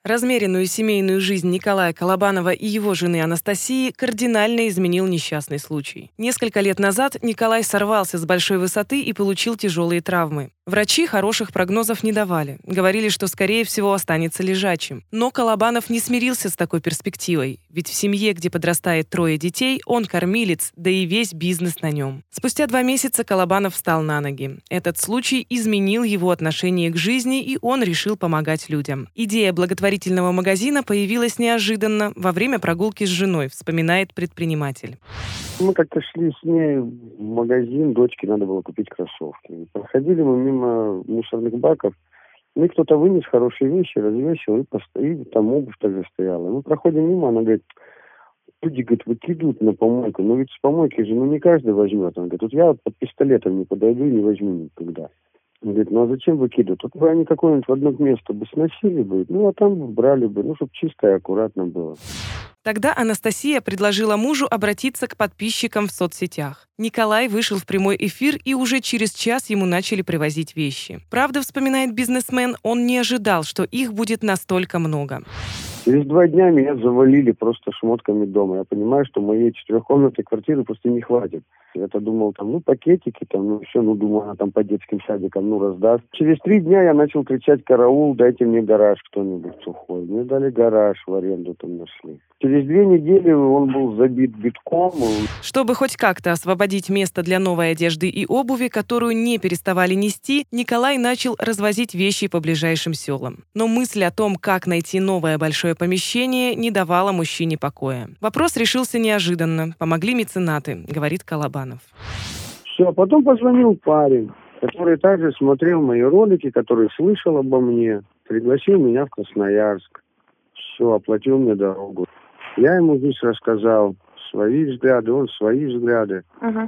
Размеренную семейную жизнь Николая Колобанова и его жены Анастасии кардинально изменил несчастный случай. Несколько лет назад Николай сорвался с большой высоты и получил тяжелые травмы. Врачи хороших прогнозов не давали. Говорили, что, скорее всего, останется лежачим. Но Колобанов не смирился с такой перспективой. Ведь в семье, где подрастает 3 детей, он кормилец, да и весь бизнес на нем. Спустя 2 месяца Колобанов встал на ноги. Этот случай изменил его отношение к жизни, и он решил помогать людям. Идея благотворительного магазина появилась неожиданно во время прогулки с женой, вспоминает предприниматель. Мы как-то шли с ней в магазин, дочке надо было купить кроссовки. Проходили мы мимо мусорных баков, и кто-то вынес хорошие вещи, развесил, и там обувь также стояла. Мы проходим мимо, она говорит, люди, говорит, выкидывают на помойку. Но ведь с помойки же, не каждый возьмет. Она говорит, вот я под пистолетом не подойду и не возьму никогда. Он говорит, ну а зачем выкидывать? Вот бы они какое-нибудь в одно место бы сносили бы, а там бы брали бы, чтобы чисто и аккуратно было. Тогда Анастасия предложила мужу обратиться к подписчикам в соцсетях. Николай вышел в прямой эфир, и уже через час ему начали привозить вещи. Правда, вспоминает бизнесмен, он не ожидал, что их будет настолько много. Через 2 дня меня завалили просто шмотками дома. Я понимаю, что моей 4-комнатной квартиры просто не хватит. Я-то думал, пакетики, все, думаю, она там по детским садикам, раздаст. Через 3 дня я начал кричать, караул, дайте мне гараж кто-нибудь сухой. Мне дали гараж в аренду, там нашли. Через 2 недели он был забит битком. Чтобы хоть как-то освободить место для новой одежды и обуви, которую не переставали нести, Николай начал развозить вещи по ближайшим селам. Но мысль о том, как найти новое большое помещение, не давала мужчине покоя. Вопрос решился неожиданно. Помогли меценаты, говорит Колобанов. Все, потом позвонил парень, который также смотрел мои ролики, который слышал обо мне, пригласил меня в Красноярск. Все, оплатил мне дорогу. Я ему здесь рассказал свои взгляды, он свои взгляды.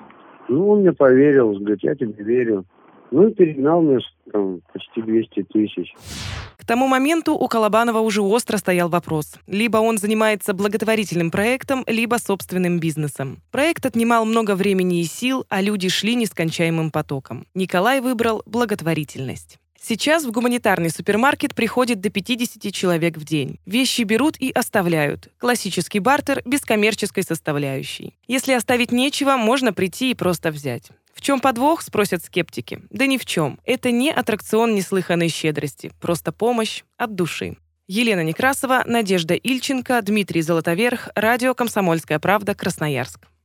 Он мне поверил, говорит, я тебе верю. И перегнал мне почти 200 тысяч. К тому моменту у Колобанова уже остро стоял вопрос. Либо он занимается благотворительным проектом, либо собственным бизнесом. Проект отнимал много времени и сил, а люди шли нескончаемым потоком. Николай выбрал благотворительность. Сейчас в гуманитарный супермаркет приходит до 50 человек в день. Вещи берут и оставляют. Классический бартер без коммерческой составляющей. Если оставить нечего, можно прийти и просто взять. В чем подвох, спросят скептики. Да ни в чем. Это не аттракцион неслыханной щедрости. Просто помощь от души. Елена Некрасова, Надежда Ильченко, Дмитрий Золотоверх. Радио «Комсомольская правда», Красноярск.